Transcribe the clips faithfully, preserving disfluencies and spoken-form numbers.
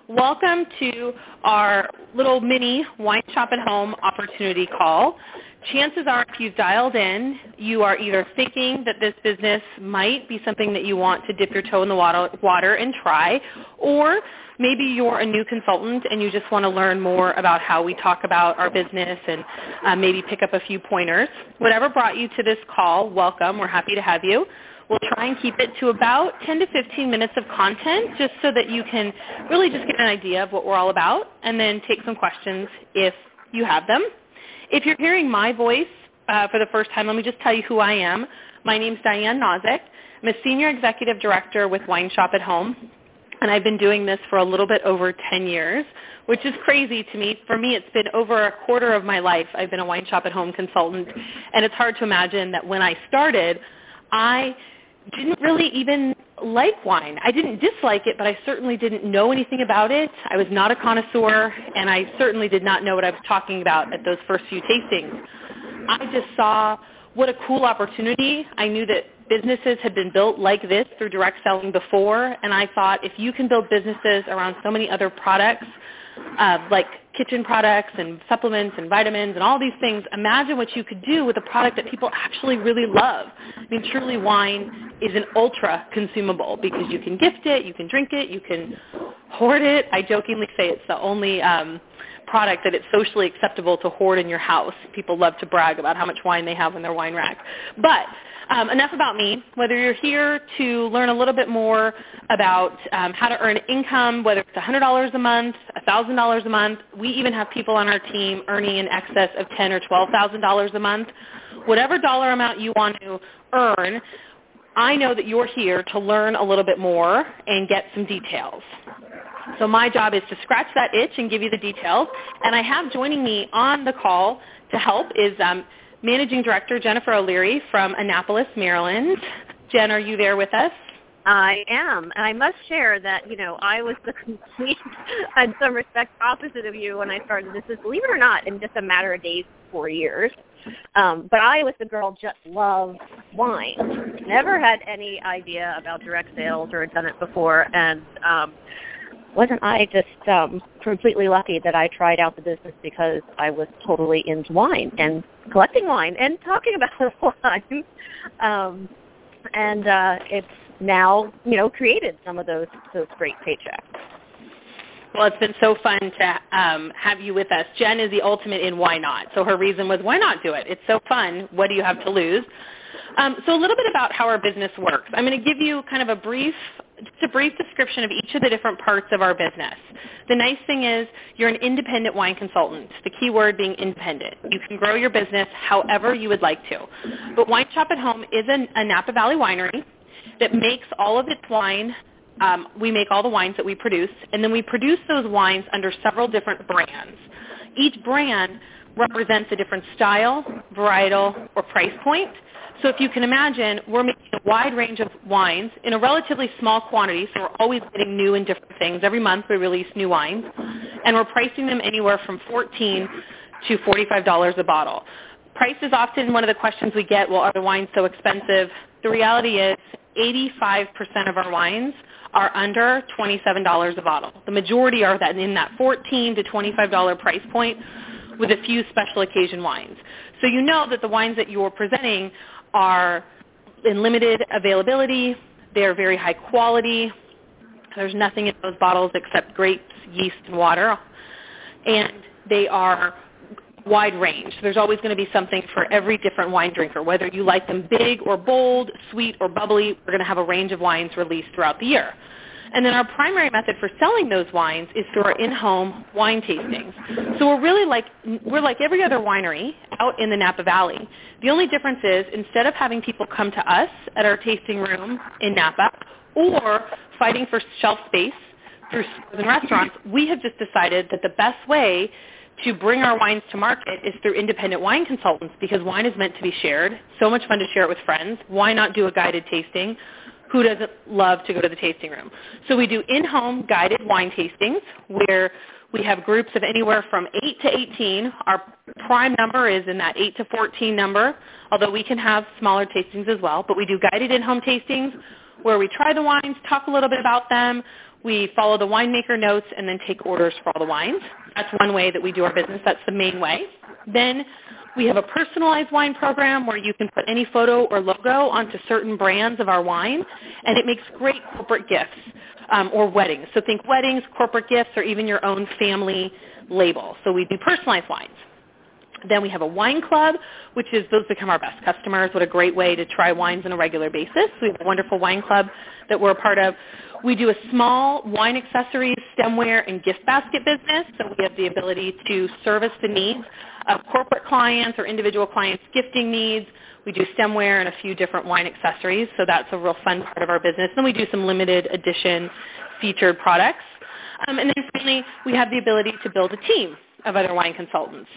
Welcome to our little mini Wine Shop at Home opportunity call. Chances are if you've dialed in, you are either thinking that this business might be something that you want to dip your toe in the water, water and try, or maybe you're a new consultant and you just want to learn more about how we talk about our business and uh, maybe pick up a few pointers. Whatever brought you to this call, welcome. We're happy to have you. We'll try and keep it to about ten to fifteen minutes of content just so that you can really just get an idea of what we're all about and then take some questions if you have them. If you're hearing my voice uh, for the first time, let me just tell you who I am. My name's Diane Nozick. I'm a Senior Executive Director with Wine Shop at Home, and I've been doing this for a little bit over ten years, which is crazy to me. For me, it's been over a quarter of my life I've been a Wine Shop at Home consultant, and it's hard to imagine that when I started, I didn't really even like wine. I didn't dislike it, but I certainly didn't know anything about it. I was not a connoisseur, and I certainly did not know what I was talking about at those first few tastings. I just saw what a cool opportunity. I knew that businesses had been built like this through direct selling before, and I thought if you can build businesses around so many other products, uh, like kitchen products and supplements and vitamins and all these things, imagine what you could do with a product that people actually really love. I mean, truly wine is an ultra consumable because you can gift it, you can drink it, you can hoard it. I jokingly say it's the only um, product that it's socially acceptable to hoard in your house. People love to brag about how much wine they have in their wine rack. But um, enough about me. Whether you're here to learn a little bit more about um, how to earn income, whether it's one hundred dollars a month, one thousand dollars a month, we even have people on our team earning in excess of ten thousand dollars or twelve thousand dollars a month. Whatever dollar amount you want to earn, I know that you're here to learn a little bit more and get some details. So my job is to scratch that itch and give you the details. And I have joining me on the call to help is um, Managing Director Jennifer O'Leary from Annapolis, Maryland. Jen, are you there with us? I am. And I must share that, you know, I was the complete, in some respects, opposite of you when I started this. Is, believe it or not, in just a matter of days, four years. Um, but I was the girl just loved wine. Never had any idea about direct sales or had done it before. And um, wasn't I just um, completely lucky that I tried out the business because I was totally into wine and collecting wine and talking about wine. Um, and uh, it's now, you know, created some of those those great paychecks. Well, it's been so fun to um, have you with us. Jen is the ultimate in why not. So her reason was, why not do it? It's so fun. What do you have to lose? Um, so a little bit about how our business works. I'm going to give you kind of a brief, just a brief description of each of the different parts of our business. The nice thing is you're an independent wine consultant, the key word being independent. You can grow your business however you would like to. But Wine Shop at Home is a, a Napa Valley winery that makes all of its wine. Um, we make all the wines that we produce, and then we produce those wines under several different brands. Each brand represents a different style, varietal, or price point. So if you can imagine, we're making a wide range of wines in a relatively small quantity, so we're always getting new and different things. Every month we release new wines, and we're pricing them anywhere from fourteen dollars to forty-five dollars a bottle. Price is often one of the questions we get, well, are the wines so expensive? The reality is eighty-five percent of our wines are under twenty-seven dollars a bottle. The majority are that in that fourteen to twenty-five dollars price point with a few special occasion wines. So you know that the wines that you're presenting are in limited availability. They're very high quality. There's nothing in those bottles except grapes, yeast, and water. And they are wide range. There's always going to be something for every different wine drinker. Whether you like them big or bold, sweet or bubbly, we're going to have a range of wines released throughout the year. And then our primary method for selling those wines is through our in-home wine tastings. So we're really like, we're like every other winery out in the Napa Valley. The only difference is instead of having people come to us at our tasting room in Napa or fighting for shelf space through stores and restaurants, we have just decided that the best way to bring our wines to market is through independent wine consultants because wine is meant to be shared. So much fun to share it with friends. Why not do a guided tasting? Who doesn't love to go to the tasting room? So we do in-home guided wine tastings where we have groups of anywhere from eight to eighteen. Our prime number is in that eight to fourteen number, although we can have smaller tastings as well. But we do guided in-home tastings where we try the wines, talk a little bit about them. We follow the winemaker notes and then take orders for all the wines. That's one way that we do our business. That's the main way. Then we have a personalized wine program where you can put any photo or logo onto certain brands of our wine, and it makes great corporate gifts um, or weddings. So think weddings, corporate gifts, or even your own family label. So we do personalized wines. Then we have a wine club, which is those become our best customers. What a great way to try wines on a regular basis. We have a wonderful wine club that we're a part of. We do a small wine accessories, stemware, and gift basket business. So we have the ability to service the needs of corporate clients or individual clients' gifting needs. We do stemware and a few different wine accessories. So that's a real fun part of our business. Then we do some limited edition featured products. Um, and then finally, we have the ability to build a team of other wine consultants.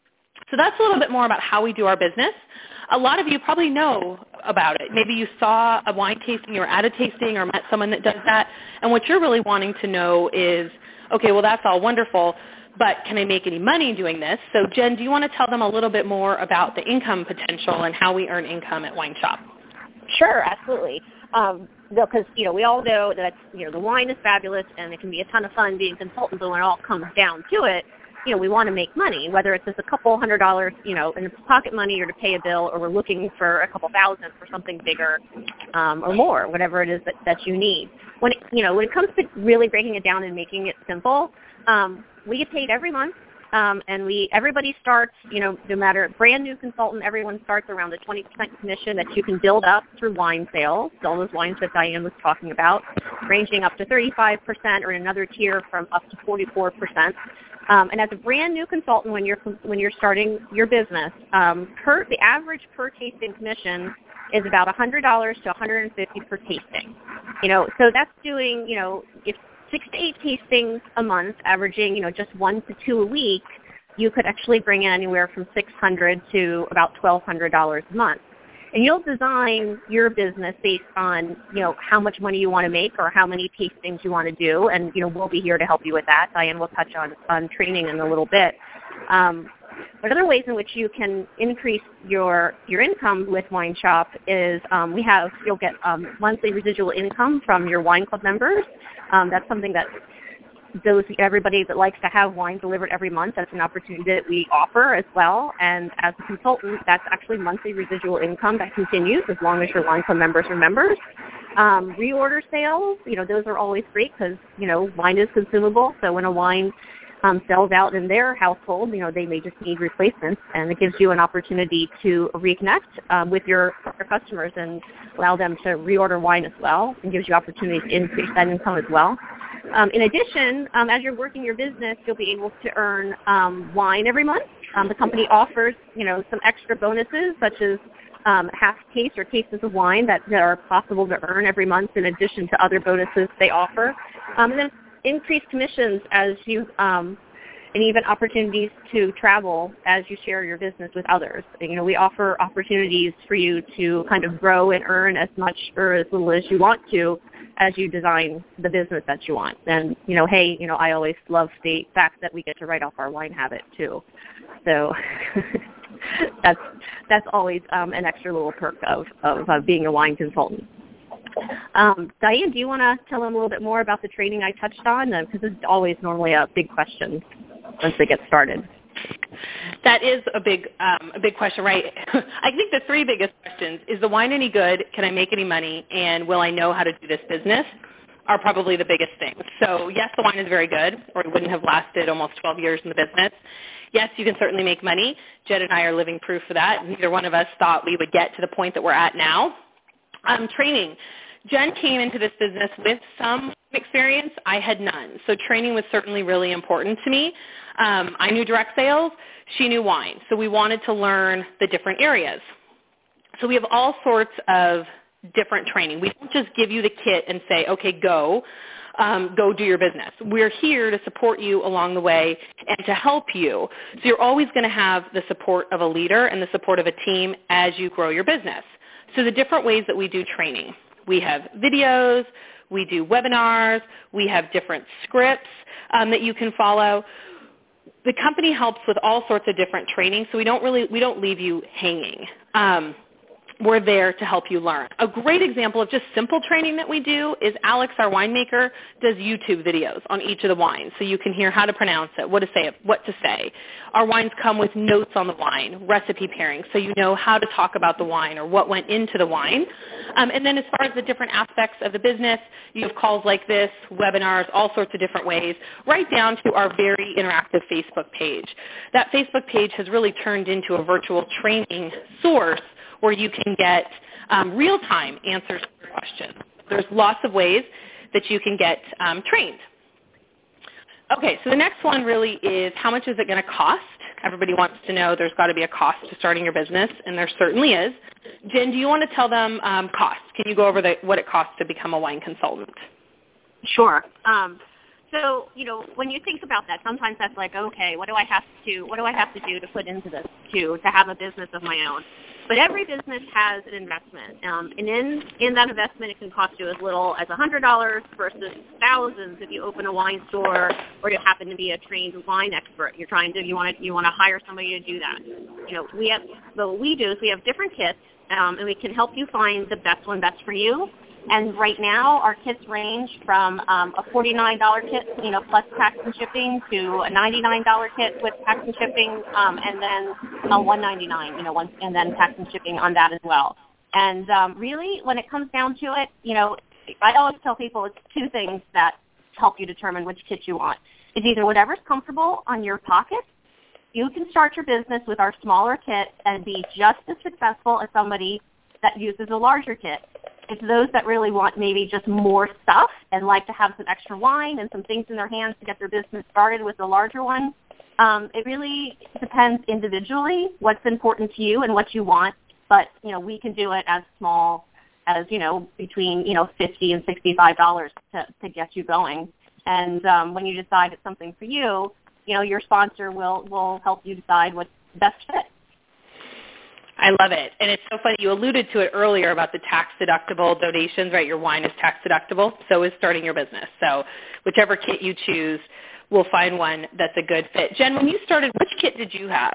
So that's a little bit more about how we do our business. A lot of you probably know about it. Maybe you saw a wine tasting or at a tasting or met someone that does that. And what you're really wanting to know is, okay, well, that's all wonderful, but can I make any money doing this? So Jen, do you want to tell them a little bit more about the income potential and how we earn income at Wine Shop? Sure, absolutely. Um, because, you know, we all know that, you know, the wine is fabulous and it can be a ton of fun being a consultant, but when it all comes down to it, you know, we want to make money, whether it's just a couple hundred dollars, you know, in pocket money or to pay a bill, or we're looking for a couple thousand for something bigger um, or more, whatever it is that, that you need. When it, you know, when it comes to really breaking it down and making it simple, um, we get paid every month, um, and we everybody starts, you know, no matter brand new consultant, everyone starts around the twenty percent commission that you can build up through wine sales, all those wines that Diane was talking about, ranging up to thirty-five percent, or in another tier from up to forty-four percent. Um, and as a brand new consultant, when you're when you're starting your business, um, per, the average per tasting commission is about one hundred dollars to one hundred fifty dollars per tasting. You know, so that's doing, you know, if six to eight tastings a month, averaging, you know, just one to two a week, you could actually bring in anywhere from six hundred dollars to about twelve hundred dollars a month. And you'll design your business based on, you know, how much money you want to make or how many tastings you want to do. And, you know, we'll be here to help you with that. Diane will touch on, on training in a little bit. Um, but other ways in which you can increase your your income with Wine Shop is um, we have, you'll get um, monthly residual income from your wine club members. Um, that's something that those everybody that likes to have wine delivered every month, that's an opportunity that we offer as well. And as a consultant, that's actually monthly residual income that continues as long as your wine club members are members. Um, reorder sales, you know, those are always great because, you know, wine is consumable. So when a wine um, sells out in their household, you know, they may just need replacements, and it gives you an opportunity to reconnect um, with your, your customers and allow them to reorder wine as well, and gives you opportunities to increase that income as well. Um, in addition, um, as you're working your business, you'll be able to earn um, wine every month. Um, the company offers, you know, some extra bonuses, such as um, half taste or tastes of wine that, that are possible to earn every month, in addition to other bonuses they offer. Um, and then increased commissions as you, um, and even opportunities to travel as you share your business with others. You know, we offer opportunities for you to kind of grow and earn as much or as little as you want to, as you design the business that you want. And, you know, hey, you know, I always love the fact that we get to write off our wine habit too. So that's that's always um, an extra little perk of, of uh, being a wine consultant. Um, Diane, do you want to tell them a little bit more about the training I touched on? Because uh, it's always normally a big question once they get started. That is a big um, a big question, right? I think the three biggest questions is the wine any good? Can I make any money? And will I know how to do this business? Are probably the biggest things. So yes, the wine is very good, or it wouldn't have lasted almost twelve years in the business. Yes, you can certainly make money. Jed and I are living proof for that. Neither one of us thought we would get to the point that we're at now. Um, training. Jen came into this business with some experience. I had none. So training was certainly really important to me. Um, I knew direct sales. She knew wine. So we wanted to learn the different areas. So we have all sorts of different training. We don't just give you the kit and say, okay, go. Um, go do your business. We're here to support you along the way and to help you. So you're always going to have the support of a leader and the support of a team as you grow your business. So the different ways that we do training. We have videos, we do webinars, we have different scripts um, that you can follow. The company helps with all sorts of different training, so we don't really we don't leave you hanging. Um, we're there to help you learn. A great example of just simple training that we do is Alex, our winemaker, does YouTube videos on each of the wines so you can hear how to pronounce it, what to say, what to say. Our wines come with notes on the wine, recipe pairings, so you know how to talk about the wine or what went into the wine. Um, and then as far as the different aspects of the business, you have calls like this, webinars, all sorts of different ways, right down to our very interactive Facebook page. That Facebook page has really turned into a virtual training source where you can get um, real-time answers to your questions. There's lots of ways that you can get um, trained. Okay, so the next one really is how much is it going to cost? Everybody wants to know there's got to be a cost to starting your business, and there certainly is. Jen, do you want to tell them um, costs? Can you go over the, what it costs to become a wine consultant? Sure. Um, so, you know, when you think about that, sometimes that's like, okay, what do I have to what do I have to do to put into this to to have a business of my own? But every business has an investment, um, and in, in that investment, it can cost you as little as one hundred dollars versus thousands if you open a wine store or you happen to be a trained wine expert. You're trying to you want to you want to hire somebody to do that. You know, we have what we do is we have different kits, um, and we can help you find the best one best for you. And right now, our kits range from um, a forty-nine dollars kit, you know, plus tax and shipping, to a ninety-nine dollars kit with tax and shipping, um, and then a one hundred ninety-nine dollars, you know, one, and then tax and shipping on that as well. And um, really, when it comes down to it, you know, I always tell people it's two things that help you determine which kit you want. It's either whatever's comfortable on your pocket. You can start your business with our smaller kit and be just as successful as somebody that uses a larger kit. It's those that really want maybe just more stuff and like to have some extra wine and some things in their hands to get their business started with the larger one. Um, it really depends individually what's important to you and what you want, but, you know, we can do it as small as, you know, between, you know, fifty dollars and sixty-five dollars to, to get you going. And um, when you decide it's something for you, you know, your sponsor will, will help you decide what's best fit. I love it. And it's so funny. You alluded to it earlier about the tax-deductible donations, right? Your wine is tax-deductible. So is starting your business. So whichever kit you choose, we'll find one that's a good fit. Jen, when you started, which kit did you have?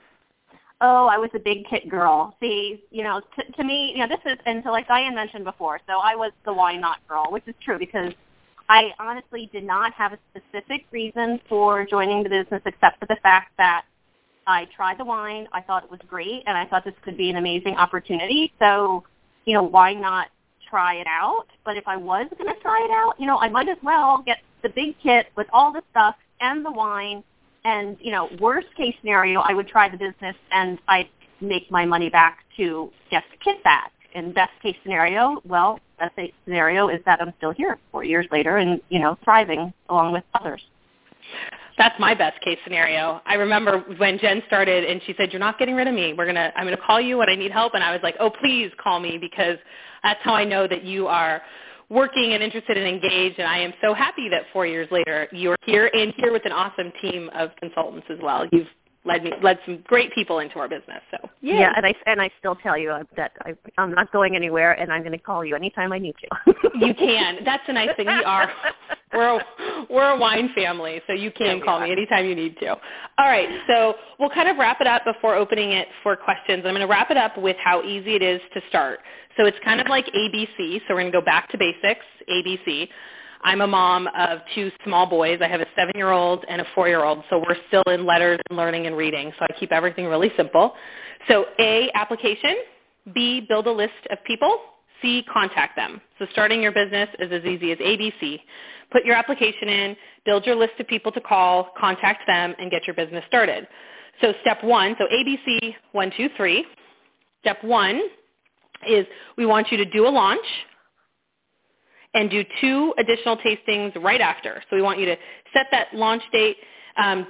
Oh, I was a big kit girl. See, you know, t- to me, you know, this is, and so like Diane mentioned before, so I was the why not girl, which is true because I honestly did not have a specific reason for joining the business except for the fact that I tried the wine. I thought it was great, and I thought this could be an amazing opportunity. So, you know, why not try it out? But if I was going to try it out, you know, I might as well get the big kit with all the stuff and the wine. And, you know, worst case scenario, I would try the business and I'd make my money back to get the kit back. And best case scenario, well, best case scenario is that I'm still here four years later and, you know, thriving along with others. That's my best case scenario. I remember when Jen started and she said, "You're not getting rid of me. We're gonna, I'm going to call you when I need help." And I was like, "Oh, please call me," because that's how I know that you are working and interested and engaged. And I am so happy that four years later you are here and here with an awesome team of consultants as well. You've led me, led some great people into our business. So yay. Yeah, and I and I still tell you that I, I'm not going anywhere, and I'm going to call you anytime I need you. You can. That's the nice thing. We are we're a, we're a wine family, so you can yeah, call me anytime you need to. All right, so we'll kind of wrap it up before opening it for questions. I'm going to wrap it up with how easy it is to start. So it's kind of like A B C. So we're going to go back to basics, A B C. I'm a mom of two small boys. I have a seven-year-old and a four-year-old, so we're still in letters and learning and reading, so I keep everything really simple. So A, application. B, build a list of people. C, contact them. So starting your business is as easy as A B C. Put your application in, build your list of people to call, contact them, and get your business started. So step one, so A B C, one, two, three. Step one is we want you to do a launch and do two additional tastings right after. So we want you to set that launch date um,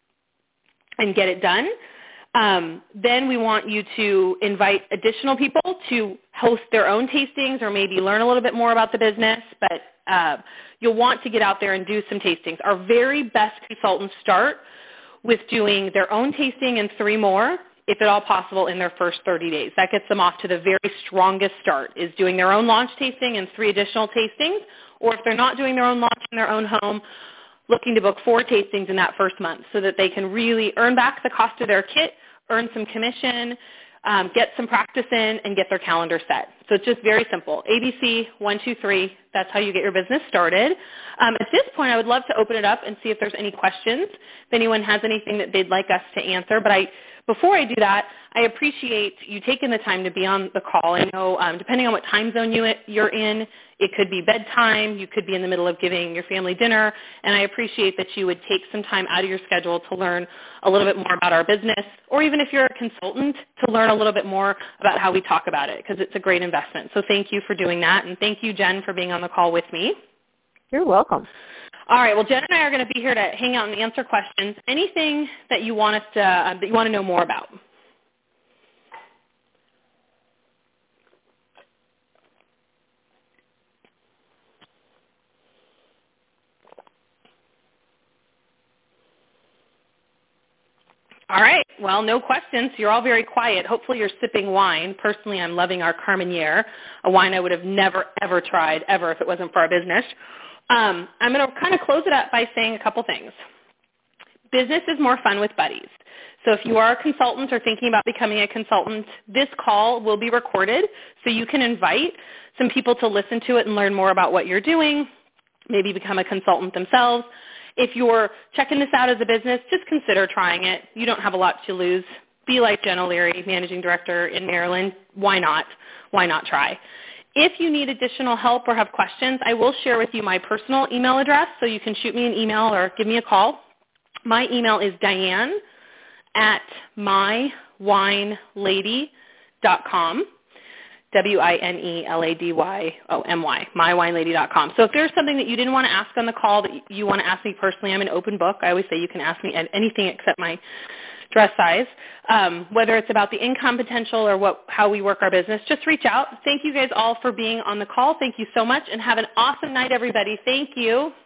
and get it done. Um, then we want you to invite additional people to host their own tastings or maybe learn a little bit more about the business, but uh, you'll want to get out there and do some tastings. Our very best consultants start with doing their own tasting and three more, if at all possible, in their first thirty days. That gets them off to the very strongest start, is doing their own launch tasting and three additional tastings, or if they're not doing their own launch in their own home, looking to book four tastings in that first month so that they can really earn back the cost of their kit, earn some commission, um, get some practice in, and get their calendar set. So it's just very simple. A B C, one, two, three, that's how you get your business started. Um, at this point, I would love to open it up and see if there's any questions, if anyone has anything that they'd like us to answer. But I, before I do that, I appreciate you taking the time to be on the call. I know um, depending on what time zone you, you're in, it could be bedtime, you could be in the middle of giving your family dinner, and I appreciate that you would take some time out of your schedule to learn a little bit more about our business, or even if you're a consultant, to learn a little bit more about how we talk about it, because it's a great investment. So thank you for doing that, and thank you, Jen, for being on the call with me. You're welcome. All right. Well, Jen and I are going to be here to hang out and answer questions. Anything that you want us to uh, that you want to know more about? All right. Well, no questions. You're all very quiet. Hopefully you're sipping wine. Personally, I'm loving our Carmenere, a wine I would have never, ever tried, ever, if it wasn't for our business. Um, I'm going to kind of close it up by saying a couple things. Business is more fun with buddies. So if you are a consultant or thinking about becoming a consultant, this call will be recorded so you can invite some people to listen to it and learn more about what you're doing, maybe become a consultant themselves. If you're checking this out as a business, just consider trying it. You don't have a lot to lose. Be like Jen O'Leary, Managing Director in Maryland. Why not? Why not try? If you need additional help or have questions, I will share with you my personal email address, so you can shoot me an email or give me a call. My email is Diane at my wine lady dot com. W I N E L A D Y O M Y, my wine lady dot com. So if there's something that you didn't want to ask on the call that you want to ask me personally, I'm an open book. I always say you can ask me anything except my dress size. Um, whether it's about the income potential or what, how we work our business, just reach out. Thank you guys all for being on the call. Thank you so much, and have an awesome night, everybody. Thank you.